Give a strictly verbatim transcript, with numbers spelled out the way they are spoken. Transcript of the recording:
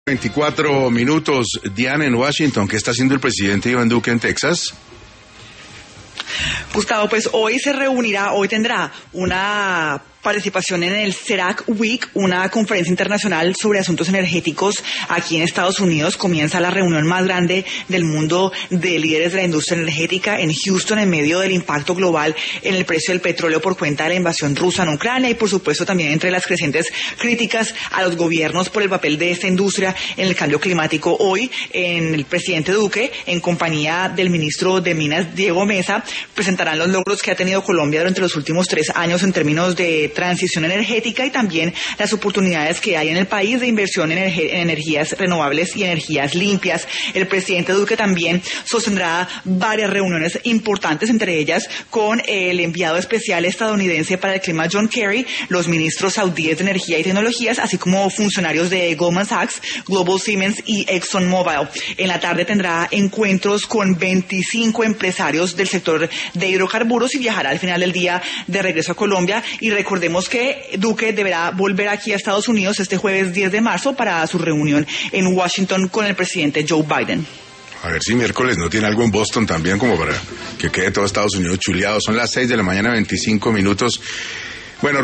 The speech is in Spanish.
veinticuatro minutos, Diana, en Washington. ¿Qué está haciendo el presidente Iván Duque en Texas? Gustavo, pues hoy se reunirá, hoy tendrá una participación en el CERAC Week, una conferencia internacional sobre asuntos energéticos aquí en Estados Unidos. Comienza la reunión más grande del mundo de líderes de la industria energética en Houston, en medio del impacto global en el precio del petróleo por cuenta de la invasión rusa en Ucrania y por supuesto también entre las crecientes críticas a los gobiernos por el papel de esta industria en el cambio climático. Hoy, en el presidente Duque, en compañía del ministro de Minas, Diego Mesa, presentarán los logros que ha tenido Colombia durante los últimos tres años en términos de transición energética y también las oportunidades que hay en el país de inversión en, en energías renovables y energías limpias. El presidente Duque también sostendrá varias reuniones importantes, entre ellas con el enviado especial estadounidense para el clima John Kerry, los ministros saudíes de energía y tecnologías, así como funcionarios de Goldman Sachs, Global Siemens y ExxonMobil. En la tarde tendrá encuentros con veinticinco empresarios del sector de hidrocarburos y viajará al final del día de regreso a Colombia. Y recordemos que Duque deberá volver aquí a Estados Unidos este jueves diez de marzo para su reunión en Washington con el presidente Joe Biden. A ver si miércoles no tiene algo en Boston también, como para que quede todo Estados Unidos chuleado. Son las seis de la mañana, veinticinco minutos. Bueno,